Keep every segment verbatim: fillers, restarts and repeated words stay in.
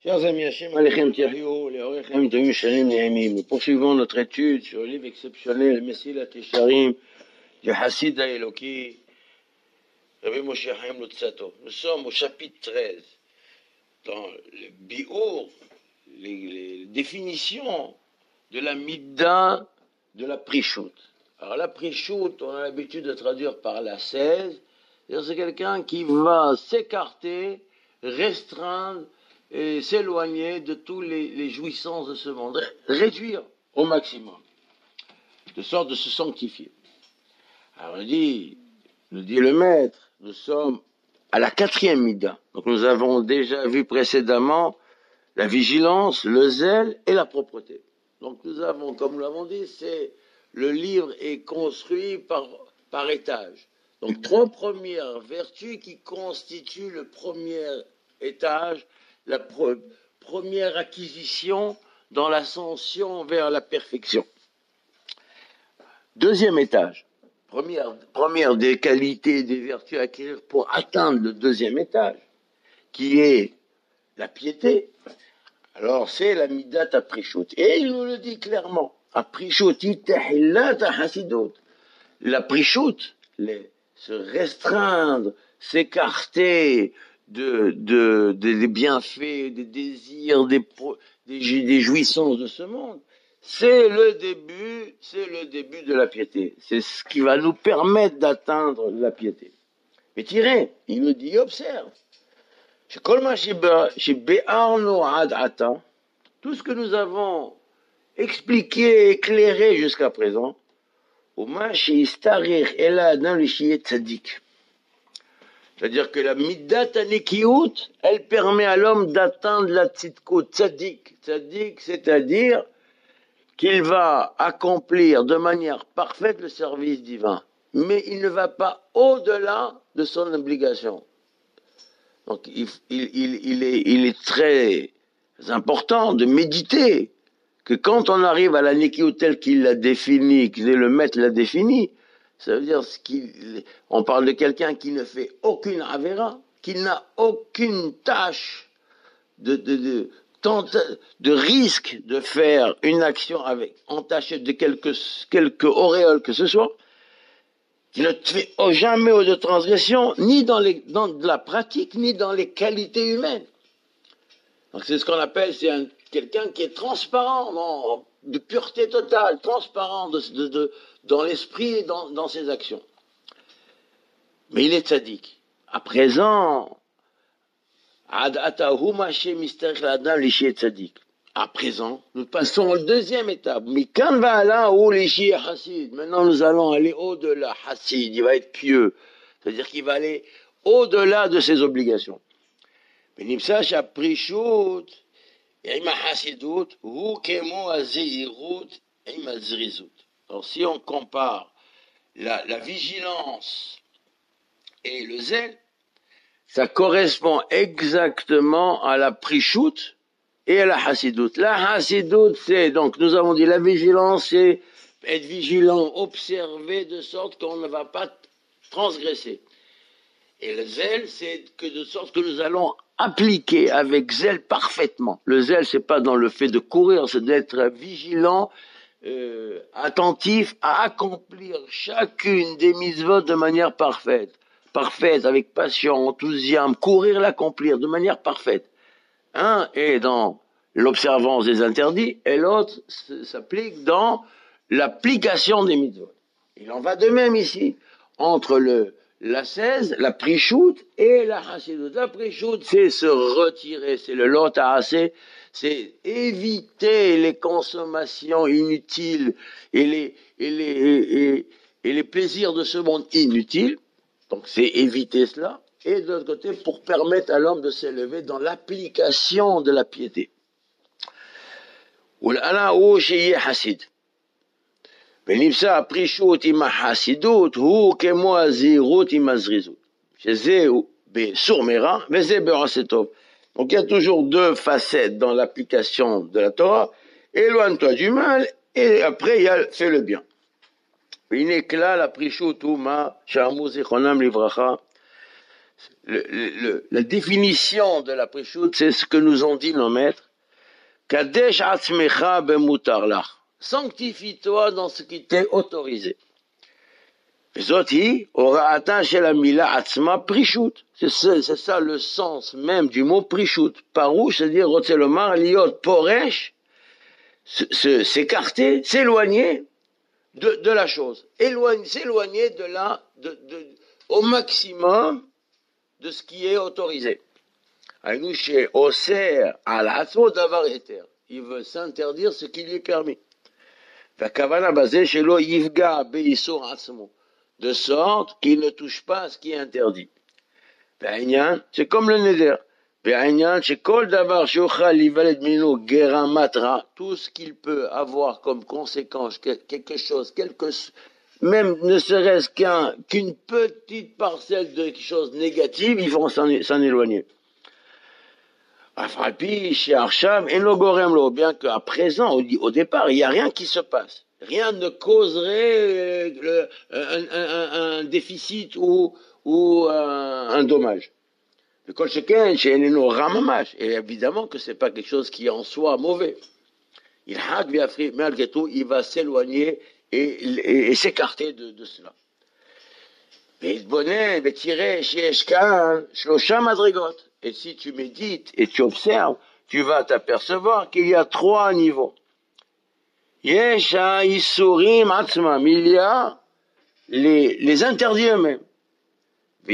Chers amis, Hachem Alechem Tiario, les Orechem Tavim Shalim Nehemim, nous poursuivons notre étude sur le livre exceptionnel, Messilat Yesharim, du Hassid Eloki, Rabbi Moshe Chaim Lutzato. Nous sommes au chapitre treize, dans le Biour, les, les définitions de la Midda de la Prishut. Alors la Prishut, on a l'habitude de traduire par la seize, c'est quelqu'un qui va s'écarter, restreindre, et s'éloigner de tous les, les jouissances de ce monde, réduire au maximum, de sorte de se sanctifier. Alors on dit, nous dit le maître, nous sommes à la quatrième mida. Donc nous avons déjà vu précédemment la vigilance, le zèle et la propreté. Donc nous avons, comme nous l'avons dit, c'est le livre est construit par, par étage. Donc trois premières vertus qui constituent le premier étage, la pre- première acquisition dans l'ascension vers la perfection. Deuxième étage, première, première des qualités et des vertus à acquérir pour atteindre le deuxième étage, qui est la piété. Alors c'est la midat aprishut. Et il nous le dit clairement, aprishut itahillat hasidut. La prishut, les, se restreindre, s'écarter, De, de, de, des bienfaits, des désirs, des, des, des jouissances de ce monde, c'est le début, c'est le début de la piété. C'est ce qui va nous permettre d'atteindre la piété. Mais tirez, il nous dit, observe. Tout ce que nous avons expliqué, éclairé jusqu'à présent, c'est-à-dire que la middat anekiut, elle permet à l'homme d'atteindre la tzidkut, tzadik. Tzadik, c'est-à-dire qu'il va accomplir de manière parfaite le service divin. Mais il ne va pas au-delà de son obligation. Donc il, il, il, il, est, il est très important de méditer que quand on arrive à la nekiut tel qu'il l'a défini, que le maître l'a défini, ça veut dire qu'on parle de quelqu'un qui ne fait aucune avéra, qui n'a aucune tâche de, de, de, de, de risque de faire une action avec, entachée de quelque, quelque auréole que ce soit, qui ne fait jamais de transgression, ni dans, les, dans de la pratique, ni dans les qualités humaines. Donc c'est ce qu'on appelle, c'est un, quelqu'un qui est transparent, non, de pureté totale, transparent de, de, de, dans l'esprit et dans, dans ses actions. Mais il est tzaddik. À présent, à présent, nous passons au deuxième étape. Maintenant, nous allons aller au-delà. Hassid, il va être pieux. C'est-à-dire qu'il va aller au-delà de ses obligations. Alors, si on compare la, la vigilance et le zèle, ça correspond exactement à la prishut et à la hasidut. La hasidut, c'est, donc, nous avons dit, la vigilance, c'est être vigilant, observer de sorte qu'on ne va pas transgresser. Et le zèle, c'est que de sorte que nous allons appliquer avec zèle parfaitement. Le zèle, c'est pas dans le fait de courir, c'est d'être vigilant, euh, attentif à accomplir chacune des mitzvot de manière parfaite. Parfaite, avec passion, enthousiasme, courir l'accomplir de manière parfaite. Un est dans l'observance des interdits, et l'autre s'applique dans l'application des mitzvot. Il en va de même ici, entre le la seize, la prishut et la hasidut. La prishut, c'est se retirer, c'est le lot à assez, c'est éviter les consommations inutiles et les, et les, et, et, et les plaisirs de ce monde inutiles. Donc c'est éviter cela. Et de l'autre côté, pour permettre à l'homme de s'élever dans l'application de la piété. ונמצא הפרישות עם החסידות הוא כמו הזהירות עם הזריזות, שזה בסור מרע וזה בעשה טוב. Donc il y a toujours deux facettes dans l'application de la Torah, éloigne-toi du mal et après il y a fais le bien. והנה כלל הפרישות הוא מה שאמרו זיכרונם לברכה, le, le, la définition de la Prichout, c'est ce que nous ont dit nos maîtres. Kadesh atzmecha bemutar lach. Sanctifie-toi dans ce qui t'est autorisé. C'est ça le sens même du mot prichout. Parouche, c'est-à-dire rotzelomar, liot, poresh, s'écarter, s'éloigner de, de la chose. Éloigner, s'éloigner de la, de, de, au maximum de ce qui est autorisé. Il veut s'interdire ce qui lui est permis. De sorte qu'il ne touche pas à ce qui est interdit. C'est comme le neder. Tout ce qu'il peut avoir comme conséquence, quelque chose, quelque, même ne serait-ce qu'un, qu'une petite parcelle de quelque chose de négatif, ils vont s'en, s'en éloigner. Bien qu'à présent, au, au départ, il n'y a rien qui se passe. Rien ne causerait le, un, un, un déficit ou, ou un, un dommage. Et évidemment que ce n'est pas quelque chose qui est en soi mauvais. Il malgré tout, il va s'éloigner et, et, et s'écarter de, de cela. Et si tu médites et tu observes, tu vas t'apercevoir qu'il y a trois niveaux. Il y a les, les interdits eux-mêmes. Il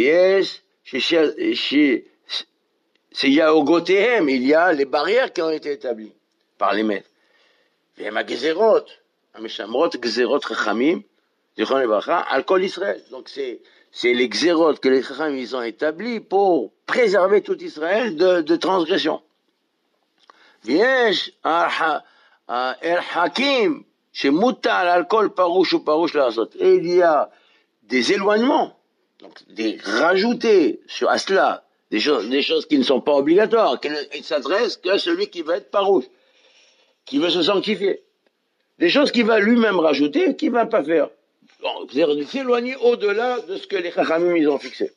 y a au Gotéhem, il y a les barrières qui ont été établies par les maîtres. Il y a ma Gezerot, Ameshamrot, Gezerot Chachamim, al Kol Israël. Donc c'est, c'est les Gezerot que les Chachamim ils ont établis pour préserver tout Israël de, de transgression. Viesh, El Hakim, chez Moutal, Alcool, Parouche ou Parouche Lassot. Et il y a des éloignements, donc des rajoutés sur à cela, des choses, des choses qui ne sont pas obligatoires, qui ne s'adressent qu'à celui qui va être Parouche, qui veut se sanctifier. Des choses qu'il va lui-même rajouter, qu'il ne va pas faire. C'est-à-dire de s'éloigner au-delà de ce que les Chachamim ils ont fixé.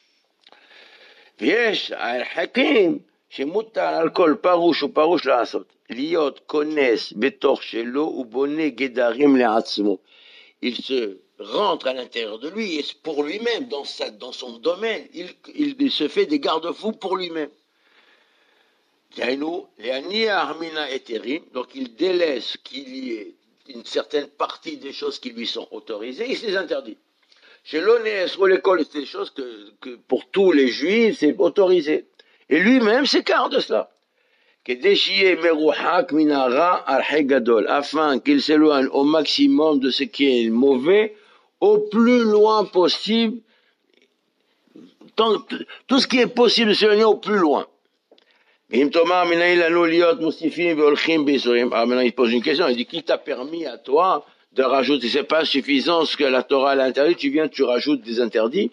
Viesh, El Hakim, chez Moutal, Alcool, Parouche ou Parouche Lassot. Liot connaissent betor shelo ou bonnet gedarim le'atzmo. Il se rentre à l'intérieur de lui et pour lui-même dans sa, dans son domaine, il, il, il se fait des garde-fous pour lui-même. Donc il délaisse qu'il y ait une certaine partie des choses qui lui sont autorisées, il se les interdit. Chez l'Ones ou l'école, c'est des choses que, que pour tous les juifs c'est autorisé. Et lui-même s'écarte de cela. Afin qu'il s'éloigne au maximum de ce qui est mauvais, au plus loin possible, tant, tout ce qui est possible de s'éloigner au plus loin. Ah, maintenant il pose une question, il dit, qui t'a permis à toi de rajouter, c'est pas suffisant ce que la Torah a interdit, tu viens, tu rajoutes des interdits.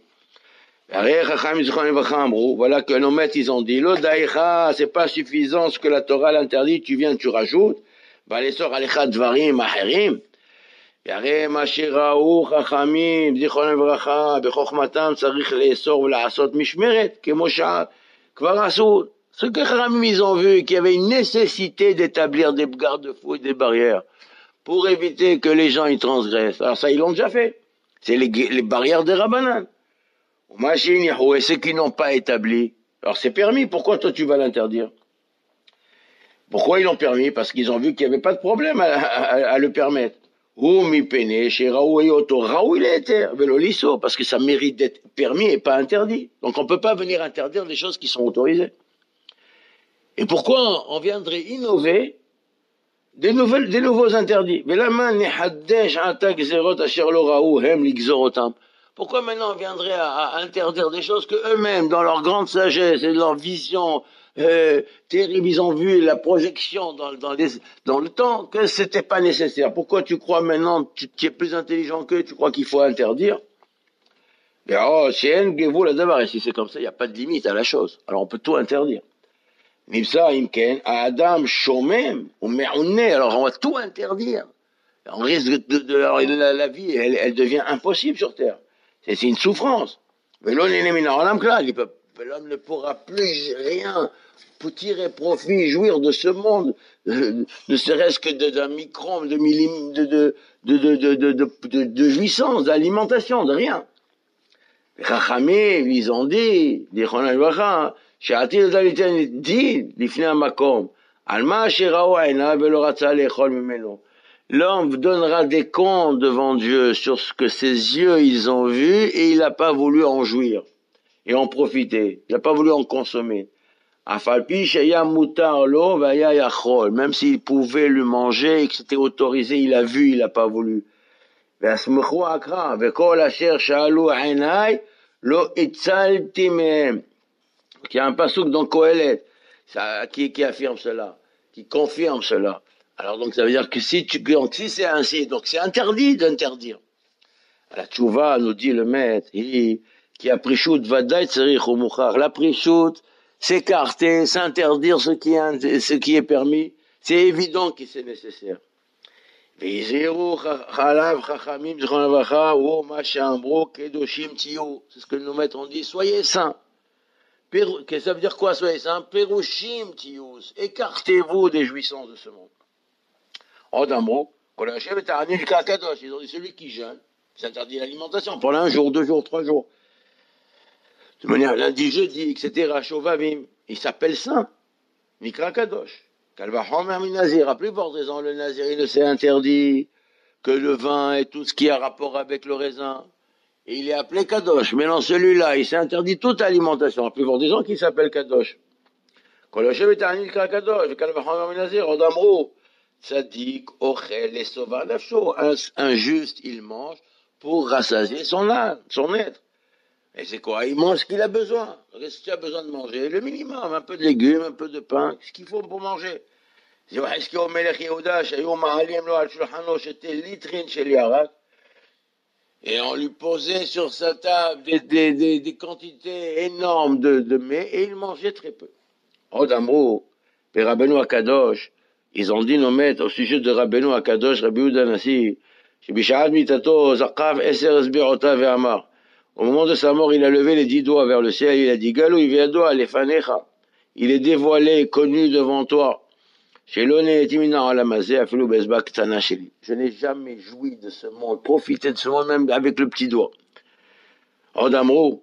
Voilà que nos maîtres ils ont dit, l'odaïcha, c'est pas suffisant ce que la Torah l'interdit, tu viens, tu rajoutes. Balesor alecha dvarim acherim. Yare mashiraou chachamim, zichron evracha, bechokmatam tzarich leesor v'laasot mishmeret, kemosha kvar asur. Ce que chachamim ils ont vu, qu'il y avait une nécessité d'établir des garde-fous et des barrières pour éviter que les gens y transgressent. Alors ça, ils l'ont déjà fait. C'est les, les barrières des rabbanan. Et ceux qui n'ont pas établi, alors c'est permis, pourquoi toi tu vas l'interdire? Pourquoi ils l'ont permis? Parce qu'ils ont vu qu'il n'y avait pas de problème à, à, à le permettre. Ou mi pene, chez Raoult et Otto, Raoult il est éter, vélo lisso, parce que ça mérite d'être permis et pas interdit. Donc on ne peut pas venir interdire des choses qui sont autorisées. Et pourquoi on viendrait innover des, nouvelles, des nouveaux interdits? Pourquoi maintenant on viendrait à, à interdire des choses que eux-mêmes, dans leur grande sagesse et leur vision euh, terrible, ils ont vu la projection dans, dans, les, dans le temps, que c'était pas nécessaire. Pourquoi tu crois maintenant, tu, tu es plus intelligent qu'eux, tu crois qu'il faut interdire? Et oh, si c'est comme ça, il n'y a pas de limite à la chose. Alors on peut tout interdire. Nipsa imken, à Adam shomem, ou me'ounne, alors on va tout interdire. On risque de, de, de la, la vie, elle, elle devient impossible sur terre. C'est une souffrance. L'homme ne pourra plus rien pour tirer profit, jouir de ce monde, ne serait-ce que d'un micron, de, millim, de, de, de, de, de, de, de, de, de jouissance, d'alimentation, de rien. Les Chachamim, ils ont dit, les Chonal She'atil Dalitin dit, l'ifnei makom, alma sheraou aina velo ratza lechol mimeno. L'homme donnera des comptes devant Dieu sur ce que ses yeux ils ont vu et il n'a pas voulu en jouir et en profiter. Il n'a pas voulu en consommer. Même s'il pouvait le manger et que c'était autorisé, il a vu, il n'a pas voulu. Il y a un passouk dans Kohelet qui, qui affirme cela, qui confirme cela. Alors donc ça veut dire que si, tu, donc, si c'est ainsi, donc c'est interdit d'interdire. La tchouva nous dit le maître, il, qui a prishout vadaï tzerich ou mouchar. La prishout, s'écarter, s'interdire ce qui est, ce qui est permis, c'est évident que c'est nécessaire. C'est ce que nos maîtres ont dit, soyez saints. Ça veut dire quoi, soyez saints? Perushim tius, écartez-vous des jouissances de ce monde. En d'un mot, ils ont dit celui qui jeûne, s'interdit l'alimentation pendant un jour, deux jours, trois jours. De manière lundi, jeudi, et cetera. Shovavim, il s'appelle saint. Mikra Kadosh. Kalvachomer minazir. À plus forte raison, le nazir, il ne s'est interdit que le vin et tout ce qui a rapport avec le raisin. Et il est appelé Kadosh. Mais non, celui-là, il s'est interdit toute alimentation. À plus forte raison qu'il s'appelle Kadosh. Koloshev et Anil Mikra Kadosh. Kalvachomer minazir. Odamro. Tzadik, Ochel, et Sova, Nafsho. Un juste, il mange pour rassasier son âme, son être. Et c'est quoi? Il mange ce qu'il a besoin. Qu'est-ce que tu as besoin de manger? Le minimum, un peu de légumes, un peu de pain, ce qu'il faut pour manger. Et on lui posait sur sa table des, des, des, des quantités énormes de, de mets, et il mangeait très peu. Odamro, et Rabbeinu Akadosh, ils ont dit nos maîtres au sujet de Rabbeinu Akadosh, Rabbi Yehuda Nasi, Shebishad mitato zaqav eser esbirota ve'amar. Au moment de sa mort, il a levé les dix doigts vers le ciel, il a dit, Galou iviado alefanecha. Il est dévoilé, connu devant toi. Je n'ai jamais joui de ce monde, profité de ce monde même avec le petit doigt. Odamro.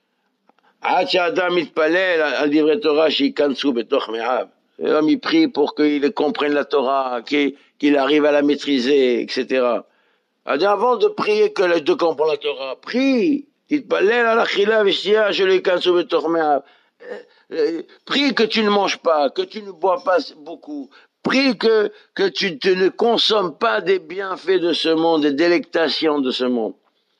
L'homme, il prie pour qu'il comprenne la Torah, qu'il, qu'il arrive à la maîtriser, et cetera. Avant de prier que de comprendre la Torah, prie. Prie que tu ne manges pas, que tu ne bois pas beaucoup. Prie que, que tu, tu ne consommes pas des bienfaits de ce monde, des délectations de ce monde.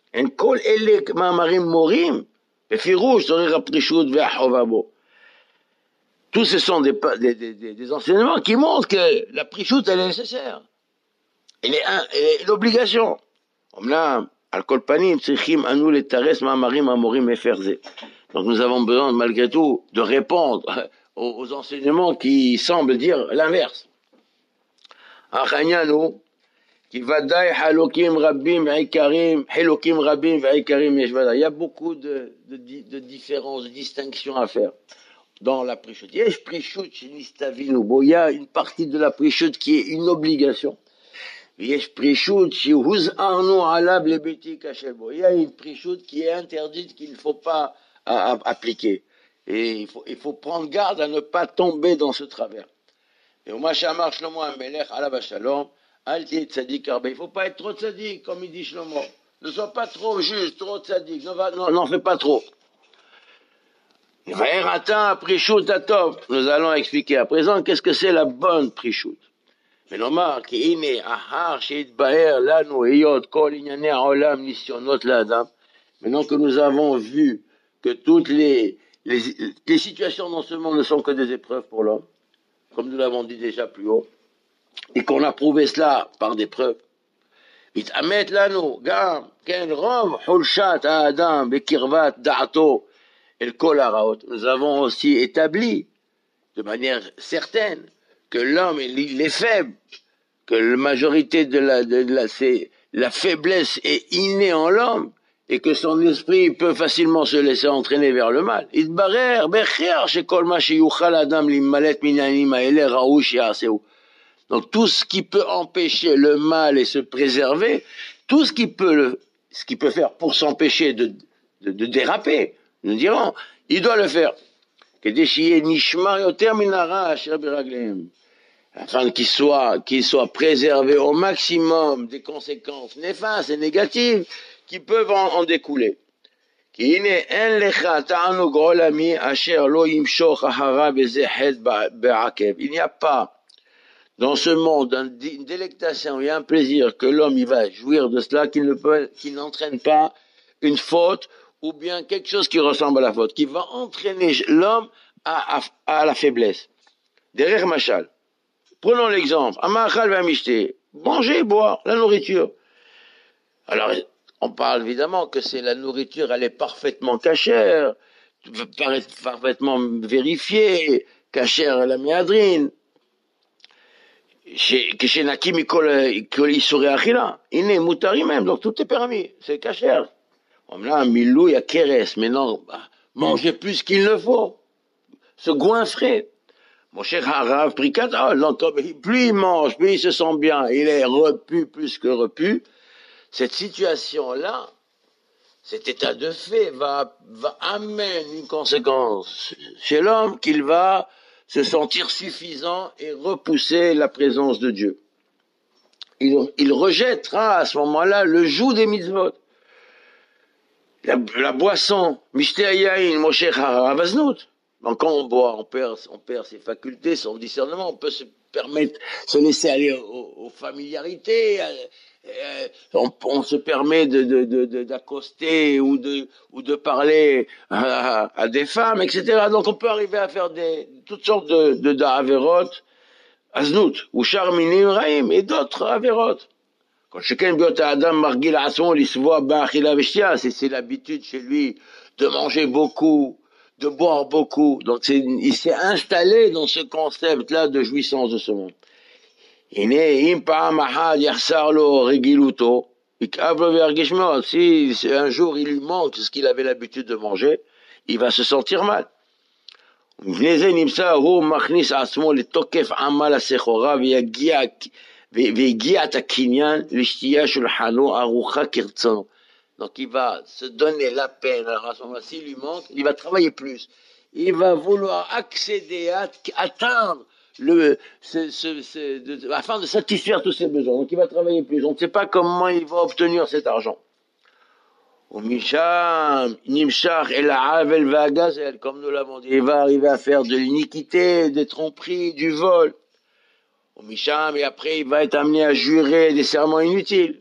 Tous ce sont des, des, des, des enseignements qui montrent que la prichoute, elle est nécessaire. Elle est, un, elle est l'obligation. Donc nous avons besoin, malgré tout, de répondre aux, aux enseignements qui semblent dire l'inverse. Il y a beaucoup de, de, de différences, de distinctions à faire dans la prichoute. Il y a une partie de la prichoute qui est une obligation. Il y a une prichoute qui est interdite, qu'il ne faut pas à, à, appliquer. Et il faut, il faut prendre garde à ne pas tomber dans ce travers. Et au Machamar Shlomo Amelech, Alav Shalom, Alti et Tzadik Arbe. Il ne faut pas être trop tzadik, comme il dit Shlomo. Ne sois pas trop juste, trop tzadik. Non, n'en fais pas trop. Nous allons expliquer à présent qu'est-ce que c'est la bonne prichoute. Maintenant que nous avons vu que toutes les, les, les situations dans ce monde ne sont que des épreuves pour l'homme, comme nous l'avons dit déjà plus haut, et qu'on a prouvé cela par des preuves, nous avons aussi établi de manière certaine que l'homme il est faible, que la majorité de la, de la, c'est, la faiblesse est innée en l'homme, et que son esprit peut facilement se laisser entraîner vers le mal. Donc tout ce qui peut empêcher le mal et se préserver, tout ce qui peut le, ce qui peut faire pour s'empêcher de, de, de déraper, nous dirons, il doit le faire. Afin qu'il soit, qu'il soit préservé au maximum des conséquences néfastes et négatives qui peuvent en, en découler. Il n'y a pas dans ce monde une délectation et un plaisir que l'homme il va jouir de cela qui ne peut, qui n'entraîne pas une faute ou bien quelque chose qui ressemble à la faute, qui va entraîner l'homme à, à, à la faiblesse. Derrière Machal. Prenons l'exemple. Amachal va mishté. Manger, boire, la nourriture. Alors, on parle évidemment que c'est la nourriture, elle est parfaitement cachère, parfaitement vérifiée, cachère la miadrine. Chez Nakim, il serait achila. Il est moutari même, donc tout est permis. C'est cachère. On a un milou, il y a keres, mais non, bah, manger plus qu'il ne faut. Se goinfrer. Mon cher Harav, plus il mange, plus il se sent bien, il est repu plus que repu. Cette situation-là, cet état de fait va, va amener une conséquence chez l'homme qu'il va se sentir suffisant et repousser la présence de Dieu. Il, il rejettera à ce moment-là le joug des mitzvot. La, la boisson, Mishteayain, Moshe Haravaznut. Donc quand on boit, on perd, on perd ses facultés, son discernement, on peut se permettre, se laisser aller aux, aux familiarités, euh, on, on se permet de, de, de, de, d'accoster ou de, ou de parler à, à des femmes, et cetera. Donc on peut arriver à faire des, toutes sortes de, de, d'avérotes, aznut, ou charminim raim, et d'autres avérotes. Quand chacun biot à Adam margil ason l'isvoa ba'achila veshtia, c'est, c'est l'habitude chez lui de manger beaucoup, de boire beaucoup. Donc c'est, il s'est installé dans ce concept-là de jouissance de ce monde. Si un jour il lui manque ce qu'il avait l'habitude de manger, il va se sentir mal. Donc il va se donner la peine. Alors à ce moment-là, s'il lui manque, il va travailler plus. Il va vouloir accéder, à, atteindre le, ce, ce, ce, de, afin de satisfaire tous ses besoins. Donc il va travailler plus. On ne sait pas comment il va obtenir cet argent. Comme nous l'avons dit, il va arriver à faire de l'iniquité, des tromperies, du vol. Et après il va être amené à jurer des serments inutiles.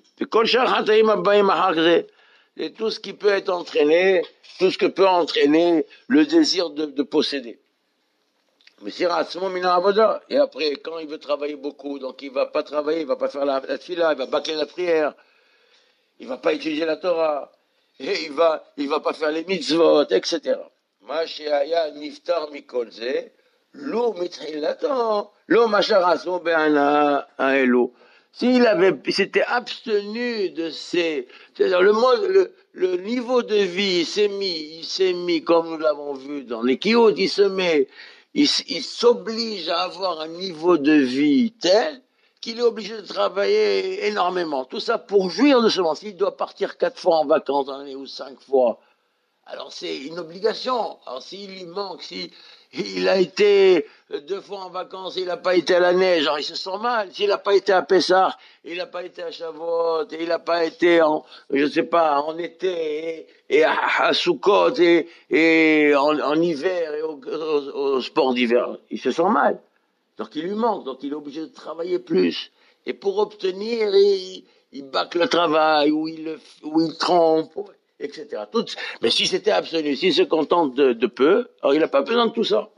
Et tout ce qui peut être entraîné, tout ce que peut entraîner le désir de, de posséder. Mais c'est et après, quand il veut travailler beaucoup, donc il va pas travailler, il va pas faire la, la tfila, il va bâcler la prière, il va pas étudier la Torah, et il va, il va pas faire les mitzvot, et cetera. Ma sheaya niftar mikolze, lo mithilaton, lo macharaso be'ana aelo. S'il avait, s'était abstenu de ces, c'est-à-dire le mode, le, le niveau de vie, il s'est mis, il s'est mis, comme nous l'avons vu dans les Kiyot, il se met, il, il s'oblige à avoir un niveau de vie tel qu'il est obligé de travailler énormément. Tout ça pour jouir de ce monde. S'il doit partir quatre fois en vacances dans l'année ou cinq fois, alors c'est une obligation. Alors s'il lui manque, si il a été deux fois en vacances, il n'a pas été à la neige, alors il se sent mal. S'il n'a pas été à Pessah, il n'a pas été à Shavuot, et il n'a pas été en, je sais pas, en été, et, et à, à Sukkot, et, et en, en hiver, et au, au, au sport d'hiver, il se sent mal. Donc il lui manque, donc il est obligé de travailler plus. Et pour obtenir, il, il bâcle le travail, ou il, ou il trompe, et cetera. Tout, mais si c'était absolu, s'il se contente de, de peu, alors il n'a pas besoin de tout ça.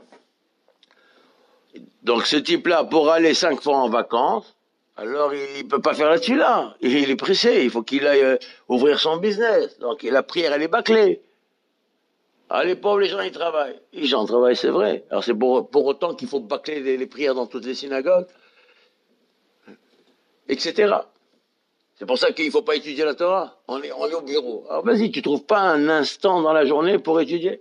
Donc ce type-là, pour aller cinq fois en vacances, alors il ne peut pas faire là-dessus là. Il est pressé, il faut qu'il aille euh, ouvrir son business. Donc la prière, elle est bâclée. Ah, les pauvres, les gens, ils travaillent. Les gens travaillent, c'est vrai. Alors c'est pour, pour autant qu'il faut bâcler les, les prières dans toutes les synagogues, et cetera. C'est pour ça qu'il ne faut pas étudier la Torah. On est, on est au bureau. Alors vas-y, tu trouves pas un instant dans la journée pour étudier?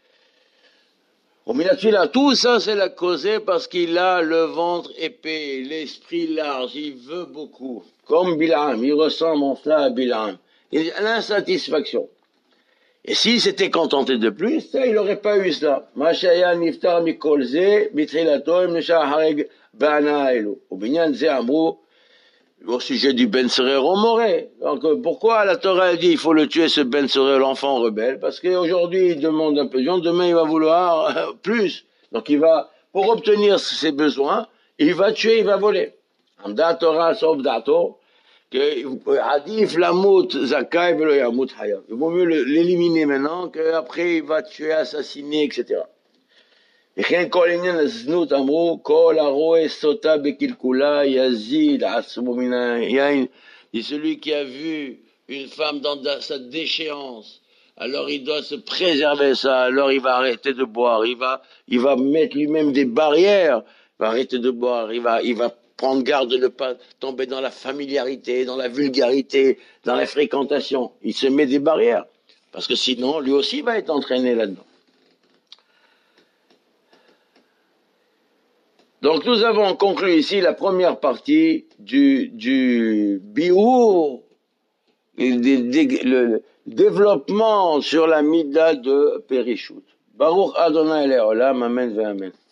Au milieu de là, tout ça c'est la causée parce qu'il a le ventre épais, l'esprit large, il veut beaucoup. Comme Bilam, il ressemble en cela à Bilam. Il a l'insatisfaction. Et s'il s'était contenté de plus, ça, il n'aurait pas eu ça. Mashaya niftar mikolze, mitrilato, imnesha hareg bana elu. Au binyan ze amrou, au sujet du Ben Serel Romoré. Donc, pourquoi la Torah a dit il faut le tuer, ce Ben Serel, l'enfant rebelle? Parce qu'aujourd'hui, il demande un peu, demain, il va vouloir euh, plus. Donc, il va, pour obtenir ses besoins, il va tuer, il va voler. Amda Torah, sauf dato, que Hadif Lamout Zakai velo Yamut Hayab. Il vaut mieux l'éliminer maintenant qu'après il va tuer, assassiner, et cetera. וכן כל עניין הזנות אמרו, כל הרואה סוטה בקלקולה יזיד עצמו מן היין. Et celui qui a vu une femme dans sa déchéance, alors il doit se préserver ça, alors il va arrêter de boire, il va, il va mettre lui-même des barrières, il va arrêter de boire, il va, il va prendre garde de ne pas tomber dans la familiarité, dans la vulgarité, dans la fréquentation. Il se met des barrières, parce que sinon, lui aussi va être entraîné là-dedans. Donc nous avons conclu ici la première partie du, du biour, le développement sur la mida de Périshut. Baruch Adonai Leolam, Amen ve Amen.